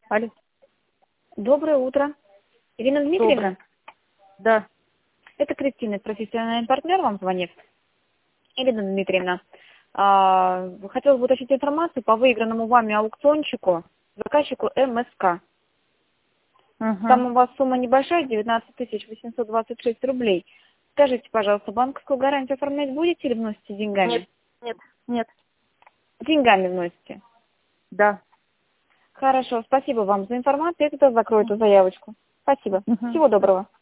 Алло. Доброе утро. Ирина Дмитриевна? Доброе. Да. Это Кристина, профессиональный партнер, вам звонит. Ирина Дмитриевна, хотелось бы уточнить информацию по выигранному вами аукциончику заказчику МСК. Угу. Там у вас сумма небольшая, 19 826 рублей. Скажите, пожалуйста, банковскую гарантию оформлять будете или вносите Нет, деньгами? нет, нет. Деньгами вносите. Да. Хорошо, спасибо вам за информацию. Я тогда закрою эту заявочку. Спасибо. Угу. Всего доброго.